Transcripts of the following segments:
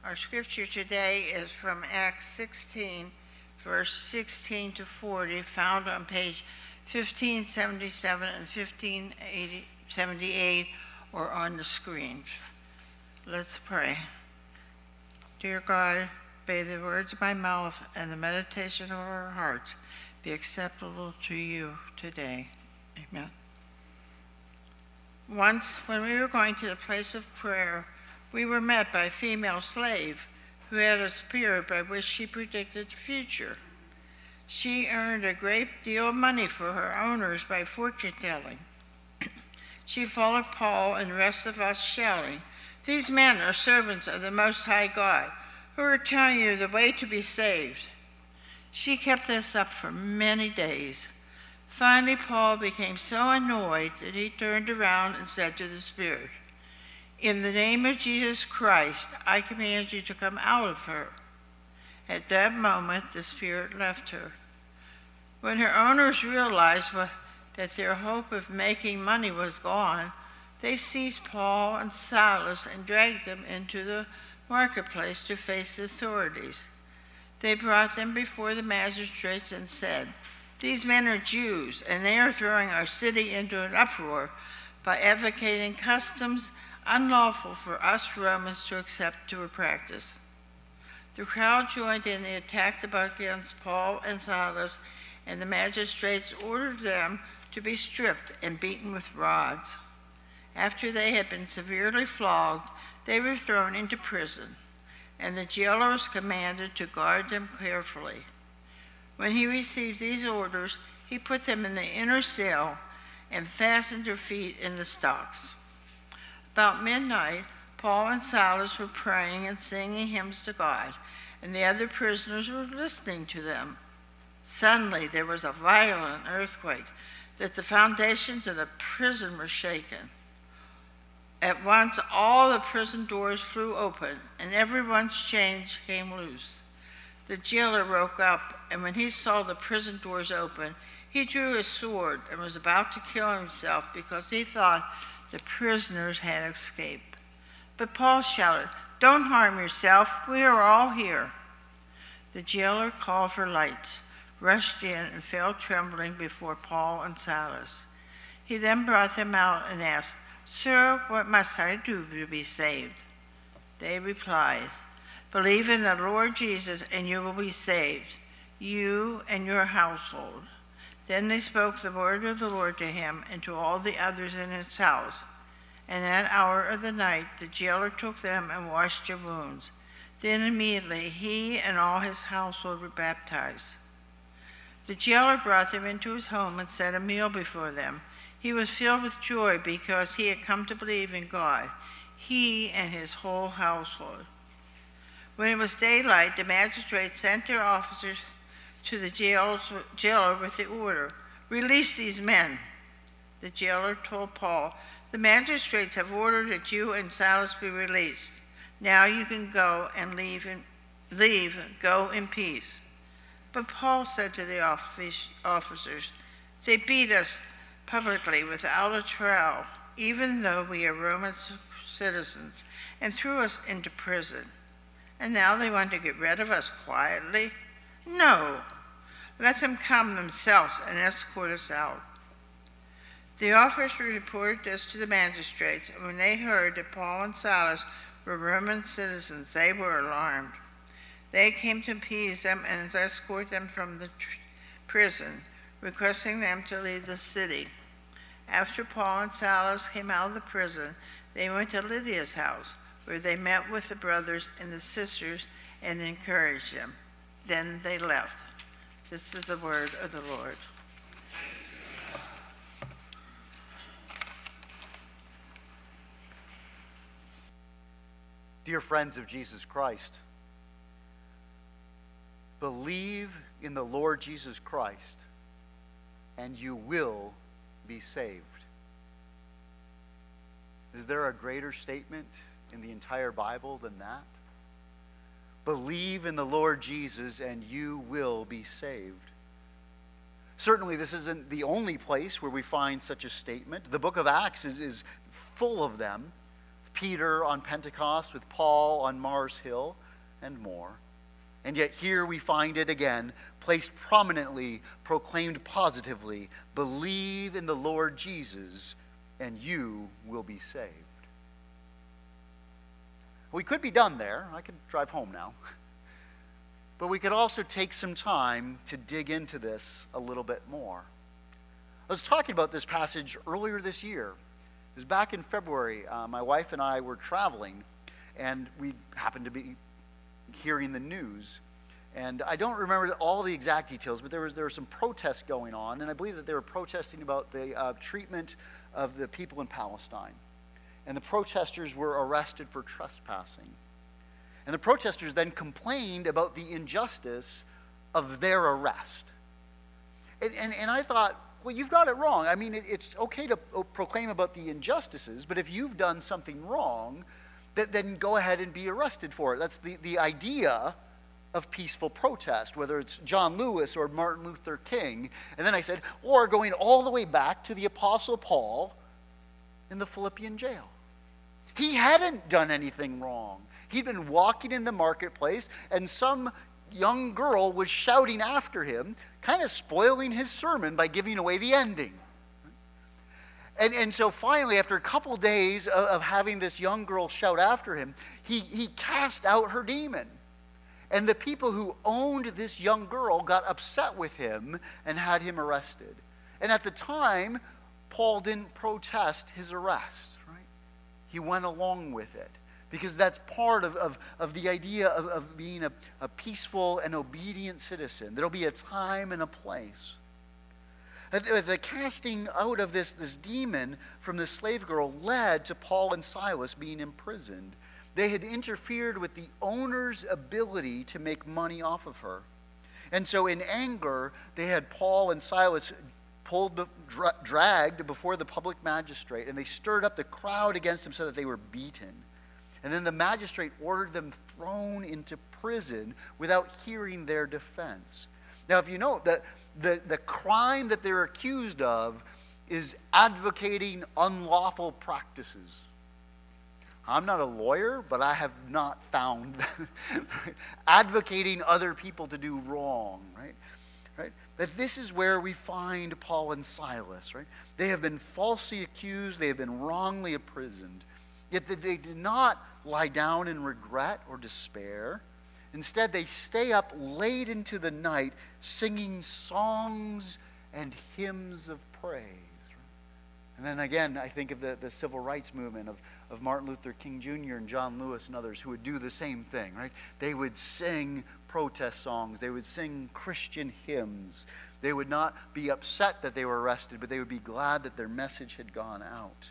Our scripture today is from Acts 16, verse 16 to 40, found on page 1577 and 1578, or on the screen. Let's pray. Dear God, may the words of my mouth and the meditation of our hearts be acceptable to you today. Amen. Once, when we were going to the place of prayer, we were met by a female slave who had a spirit by which she predicted the future. She earned a great deal of money for her owners by fortune-telling. She followed Paul and the rest of us, shouting, "These men are servants of the Most High God, who are telling you the way to be saved." She kept this up for many days. Finally, Paul became so annoyed that he turned around and said to the spirit, "In the name of Jesus Christ, I command you to come out of her." At that moment, the spirit left her. When her owners realized that their hope of making money was gone, they seized Paul and Silas and dragged them into the marketplace to face the authorities. They brought them before the magistrates and said, "These men are Jews, and they are throwing our city into an uproar by advocating customs unlawful for us Romans to accept or practice." The crowd joined in the attack against Paul and Silas, and the magistrates ordered them to be stripped and beaten with rods. After they had been severely flogged, they were thrown into prison, and the jailer was commanded to guard them carefully. When he received these orders, he put them in the inner cell and fastened their feet in the stocks. About midnight, Paul and Silas were praying and singing hymns to God, and the other prisoners were listening to them. Suddenly, there was a violent earthquake, that the foundations of the prison were shaken. At once, all the prison doors flew open, and everyone's chains came loose. The jailer woke up, and when he saw the prison doors open, he drew his sword and was about to kill himself because he thought the prisoners had escaped. But Paul shouted, "Don't harm yourself, we are all here." The jailer called for lights, rushed in, and fell trembling before Paul and Silas. He then brought them out and asked, "Sir, what must I do to be saved?" They replied, "Believe in the Lord Jesus, and you will be saved, you and your household." Then they spoke the word of the Lord to him and to all the others in his house. And that hour of the night, the jailer took them and washed their wounds. Then immediately he and all his household were baptized. The jailer brought them into his home and set a meal before them. He was filled with joy because he had come to believe in God, he and his whole household. When it was daylight, the magistrates sent their officers to the jailer with the order, "Release these men." The jailer told Paul, "The magistrates have ordered that you and Silas be released. Now you can go and go in peace." But Paul said to the officers, "They beat us publicly without a trial, even though we are Roman citizens, and threw us into prison. And now they want to get rid of us quietly? No, let them come themselves and escort us out." The officers reported this to the magistrates, and when they heard that Paul and Silas were Roman citizens, they were alarmed. They came to appease them and escort them from the prison, requesting them to leave the city. After Paul and Silas came out of the prison, they went to Lydia's house, where they met with the brothers and the sisters and encouraged them. Then they left. This is the word of the Lord. Dear friends of Jesus Christ, believe in the Lord Jesus Christ, and you will be saved. Is there a greater statement in the entire Bible than that? Believe in the Lord Jesus, and you will be saved. Certainly, this isn't the only place where we find such a statement. The book of Acts is full of them. Peter on Pentecost, with Paul on Mars Hill, and more. And yet here we find it again, placed prominently, proclaimed positively, believe in the Lord Jesus, and you will be saved. We could be done there. I could drive home now. But we could also take some time to dig into this a little bit more. I was talking about this passage earlier this year. It was back in February. My wife and I were traveling, and we happened to be hearing the news. And I don't remember all the exact details, but there were some protests going on, and I believe that they were protesting about the treatment of the people in Palestine. And the protesters were arrested for trespassing. And the protesters then complained about the injustice of their arrest. And I thought, well, you've got it wrong. I mean, it's okay to proclaim about the injustices, but if you've done something wrong, then go ahead and be arrested for it. That's the idea of peaceful protest, whether it's John Lewis or Martin Luther King. And then I said, or going all the way back to the Apostle Paul in the Philippian jail. He hadn't done anything wrong. He'd been walking in the marketplace, and some young girl was shouting after him, kind of spoiling his sermon by giving away the ending. And so finally, after a couple days of having this young girl shout after him, he cast out her demon. And the people who owned this young girl got upset with him and had him arrested. And at the time, Paul didn't protest his arrest, right? He went along with it. Because that's part of the idea of being a peaceful and obedient citizen. There'll be a time and a place. The casting out of this demon from the slave girl led to Paul and Silas being imprisoned. They had interfered with the owner's ability to make money off of her. And so in anger, they had Paul and Silas dragged before the public magistrate, and they stirred up the crowd against them so that they were beaten. And then the magistrate ordered them thrown into prison without hearing their defense. Now, if you know that the crime that they're accused of is advocating unlawful practices. I'm not a lawyer, but I have not found advocating other people to do wrong, right? That this is where we find Paul and Silas, right? They have been falsely accused, they have been wrongly imprisoned. Yet they did not lie down in regret or despair. Instead, they stay up late into the night singing songs and hymns of praise. And then again, I think of the civil rights movement of Martin Luther King Jr. and John Lewis and others who would do the same thing, right? They would sing protest songs. They would sing Christian hymns. They would not be upset that they were arrested, but they would be glad that their message had gone out.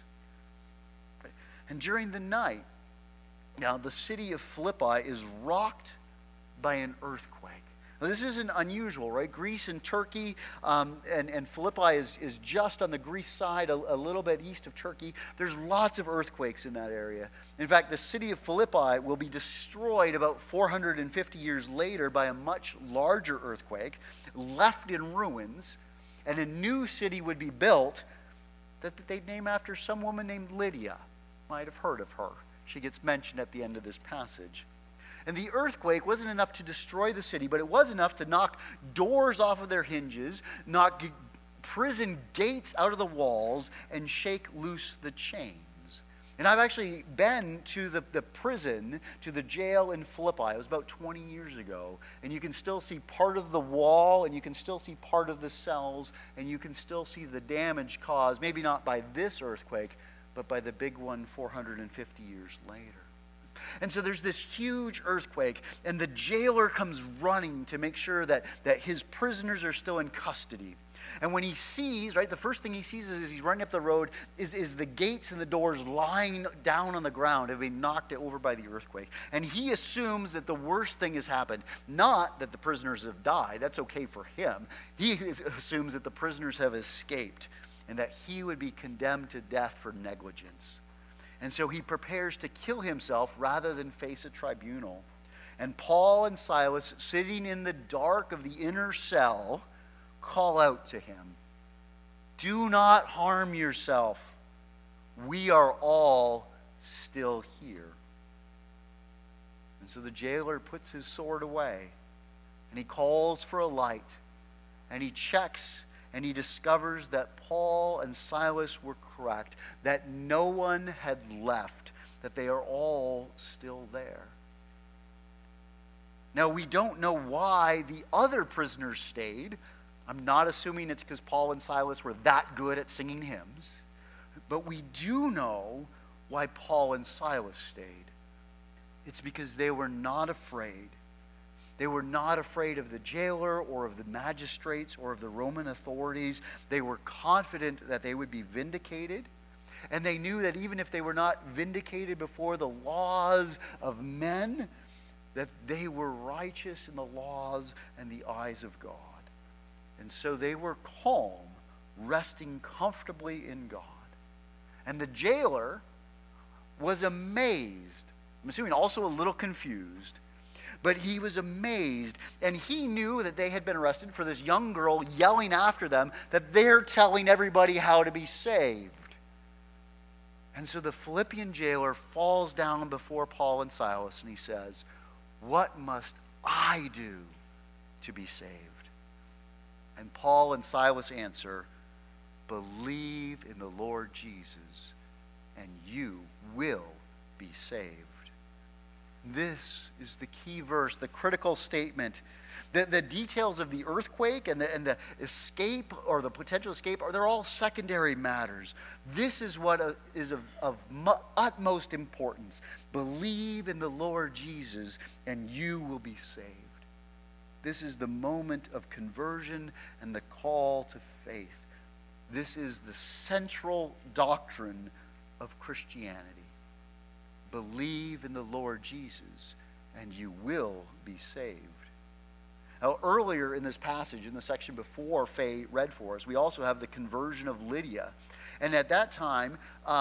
And during the night, now the city of Philippi is rocked by an earthquake. Now, this isn't unusual, right? Greece and Turkey, and Philippi is just on the Greece side, a little bit east of Turkey. There's lots of earthquakes in that area. In fact, the city of Philippi will be destroyed about 450 years later by a much larger earthquake, left in ruins, and a new city would be built that they'd name after some woman named Lydia. Might have heard of her. She gets mentioned at the end of this passage. And the earthquake wasn't enough to destroy the city, but it was enough to knock doors off of their hinges, knock prison gates out of the walls, and shake loose the chains. And I've actually been to the prison, to the jail in Philippi. It was about 20 years ago. And you can still see part of the wall, and you can still see part of the cells, and you can still see the damage caused, maybe not by this earthquake, but by the big one 450 years later. And so there's this huge earthquake, and the jailer comes running to make sure that his prisoners are still in custody. And when he sees, right, the first thing he sees as he's running up the road is the gates and the doors lying down on the ground, have been knocked over by the earthquake. And he assumes that the worst thing has happened. Not that the prisoners have died. That's okay for him. He assumes that the prisoners have escaped and that he would be condemned to death for negligence. And so he prepares to kill himself rather than face a tribunal. And Paul and Silas, sitting in the dark of the inner cell, call out to him, "Do not harm yourself. We are all still here. And so the jailer puts his sword away, and he calls for a light, and he checks, and he discovers that Paul and Silas were correct, that no one had left, that they are all still there. Now, we don't know why the other prisoners stayed. I'm not assuming it's because Paul and Silas were that good at singing hymns. But we do know why Paul and Silas stayed. It's because they were not afraid. They were not afraid of the jailer or of the magistrates or of the Roman authorities. They were confident that they would be vindicated. And they knew that even if they were not vindicated before the laws of men, that they were righteous in the laws and the eyes of God. And so they were calm, resting comfortably in God. And the jailer was amazed. I'm assuming also a little confused. But he was amazed, and he knew that they had been arrested for this young girl yelling after them that they're telling everybody how to be saved. And so the Philippian jailer falls down before Paul and Silas, and he says, "What must I do to be saved?" And Paul and Silas answer, "Believe in the Lord Jesus, and you will be saved." This is the key verse, the critical statement. The details of the earthquake and the escape or the potential escape, they're all secondary matters. This is what is of utmost importance. Believe in the Lord Jesus and you will be saved. This is the moment of conversion and the call to faith. This is the central doctrine of Christianity. Believe in the Lord Jesus, and you will be saved. Now, earlier in this passage, in the section before Faye read for us, we also have the conversion of Lydia. And at that time,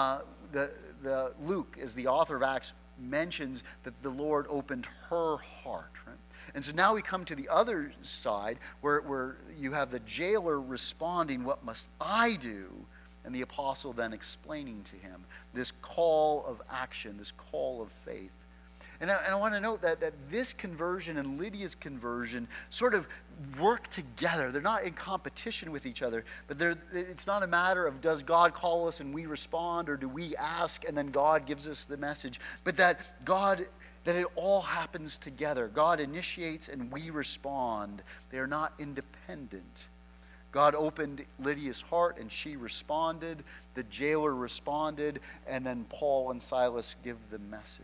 Luke, as the author of Acts, mentions that the Lord opened her heart. Right? And so now we come to the other side, where you have the jailer responding, "What must I do?" And the apostle then explaining to him this call of action, this call of faith. And I want to note that this conversion and Lydia's conversion sort of work together. They're not in competition with each other, but it's not a matter of does God call us and we respond, or do we ask and then God gives us the message, but that it all happens together. God initiates and we respond. They are not independent. God opened Lydia's heart and she responded. The jailer responded, and then Paul and Silas give the message.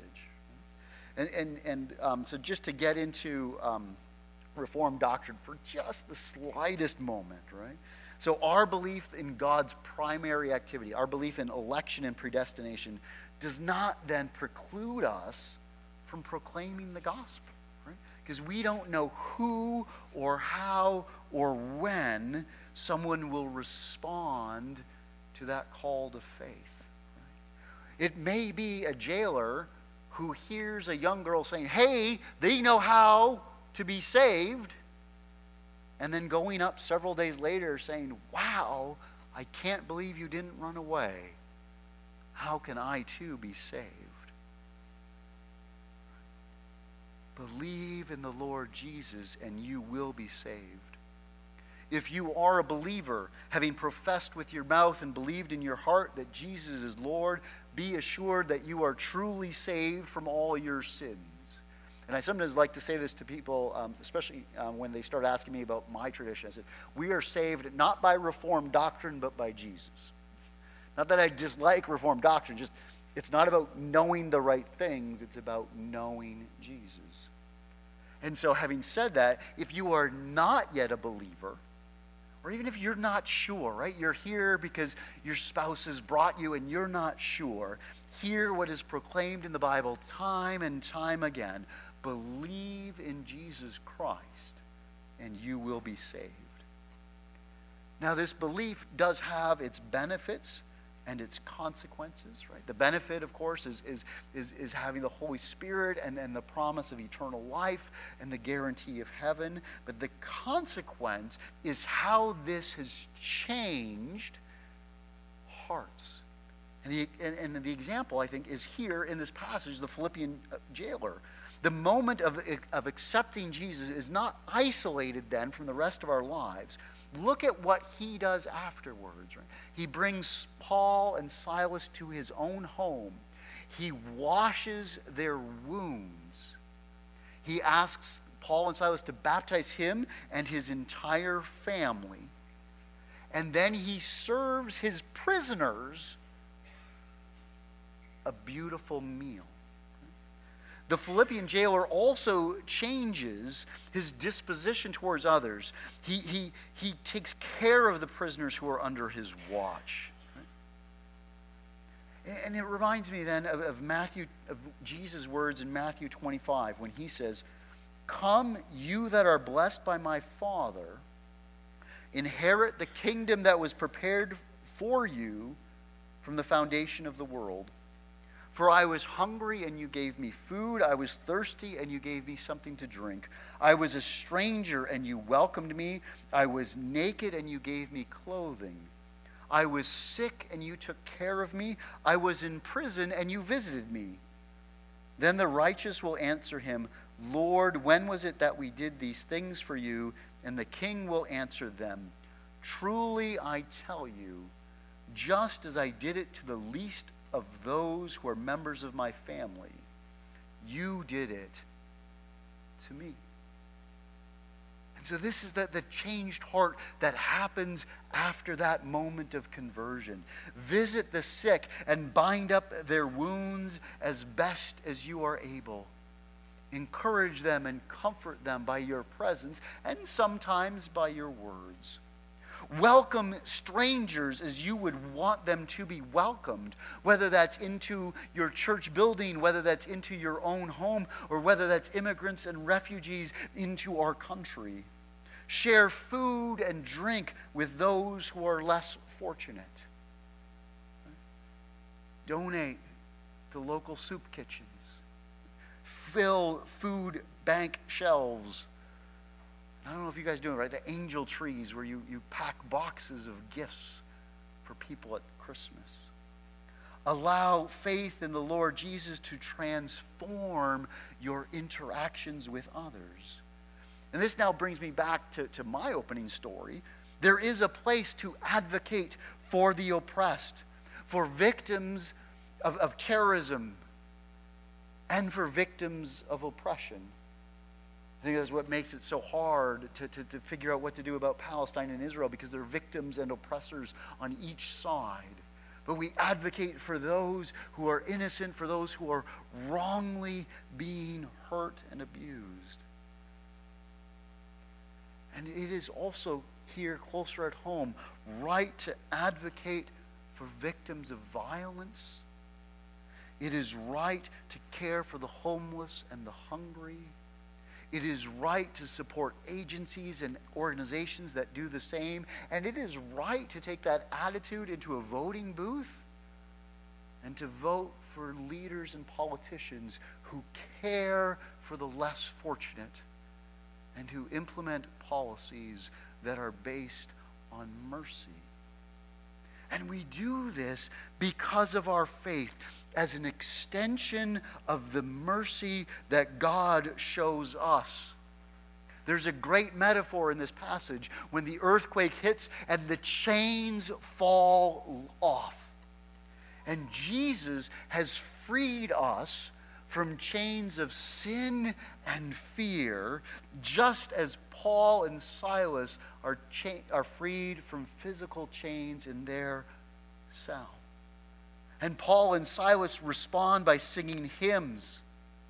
So just to get into Reformed doctrine for just the slightest moment, right? So our belief in God's primary activity, our belief in election and predestination, does not then preclude us from proclaiming the gospel. Because we don't know who or how or when someone will respond to that call to faith. It may be a jailer who hears a young girl saying, "Hey, they know how to be saved," and then going up several days later saying, "Wow, I can't believe you didn't run away. How can I too be saved?" Believe in the Lord Jesus and you will be saved. If you are a believer, having professed with your mouth and believed in your heart that Jesus is Lord, be assured that you are truly saved from all your sins. And I sometimes like to say this to people, especially when they start asking me about my tradition. I said, we are saved not by Reformed doctrine, but by Jesus. Not that I dislike Reformed doctrine, just it's not about knowing the right things, it's about knowing Jesus. And so having said that, if you are not yet a believer, or even if you're not sure, right? You're here because your spouse has brought you and you're not sure. Hear what is proclaimed in the Bible time and time again. Believe in Jesus Christ and you will be saved. Now this belief does have its benefits and its consequences, right? The benefit, of course, is having the Holy Spirit and the promise of eternal life and the guarantee of heaven. But the consequence is how this has changed hearts. And the example, I think, is here in this passage, the Philippian jailer. The moment of accepting Jesus is not isolated then from the rest of our lives. Look at what he does afterwards. Right? He brings Paul and Silas to his own home. He washes their wounds. He asks Paul and Silas to baptize him and his entire family. And then he serves his prisoners a beautiful meal. The Philippian jailer also changes his disposition towards others. He takes care of the prisoners who are under his watch. And it reminds me then of Jesus' words in Matthew 25 when he says, "Come, you that are blessed by my Father, inherit the kingdom that was prepared for you from the foundation of the world. For I was hungry, and you gave me food. I was thirsty, and you gave me something to drink. I was a stranger, and you welcomed me. I was naked, and you gave me clothing. I was sick, and you took care of me. I was in prison, and you visited me." Then the righteous will answer him, "Lord, when was it that we did these things for you?" And the king will answer them, "Truly I tell you, just as I did it to the least of those who are members of my family, you did it to me." And so this is the changed heart that happens after that moment of conversion. Visit the sick and bind up their wounds as best as you are able. Encourage them and comfort them by your presence and sometimes by your words. Welcome strangers as you would want them to be welcomed, whether that's into your church building, whether that's into your own home, or whether that's immigrants and refugees into our country. Share food and drink with those who are less fortunate. Donate to local soup kitchens. Fill food bank shelves. I don't know if you guys do it, right? The angel trees where you pack boxes of gifts for people at Christmas. Allow faith in the Lord Jesus to transform your interactions with others. And this now brings me back to my opening story. There is a place to advocate for the oppressed, for victims of terrorism, and for victims of oppression. I think that's what makes it so hard to figure out what to do about Palestine and Israel, because there are victims and oppressors on each side. But we advocate for those who are innocent, for those who are wrongly being hurt and abused. And it is also here, closer at home, right to advocate for victims of violence. It is right to care for the homeless and the hungry. It is right to support agencies and organizations that do the same. And it is right to take that attitude into a voting booth and to vote for leaders and politicians who care for the less fortunate and who implement policies that are based on mercy. And we do this because of our faith as an extension of the mercy that God shows us. There's a great metaphor in this passage when the earthquake hits and the chains fall off. And Jesus has freed us from chains of sin and fear, just as Paul and Silas are freed from physical chains in their cell. And Paul and Silas respond by singing hymns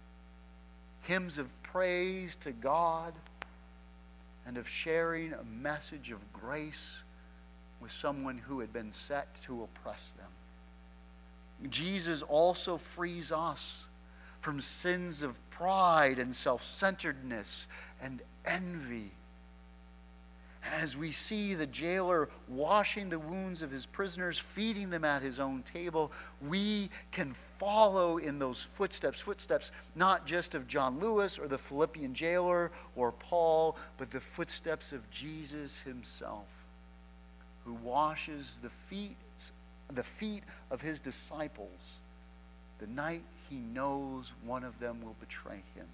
of praise to God, and of sharing a message of grace with someone who had been set to oppress them. Jesus also frees us from sins of pride and self-centeredness and envy. And as we see the jailer washing the wounds of his prisoners, feeding them at his own table, we can follow in those footsteps not just of John Lewis or the Philippian jailer or Paul, but the footsteps of Jesus himself, who washes the feet the feet of his disciples the night he knows one of them will betray him.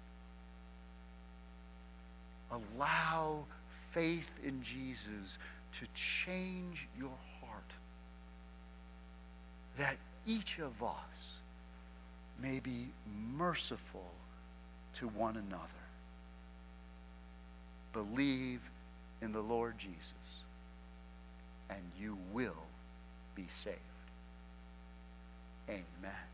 Allow faith in Jesus to change your heart, that each of us may be merciful to one another. Believe in the Lord Jesus, and you will be saved. Amen.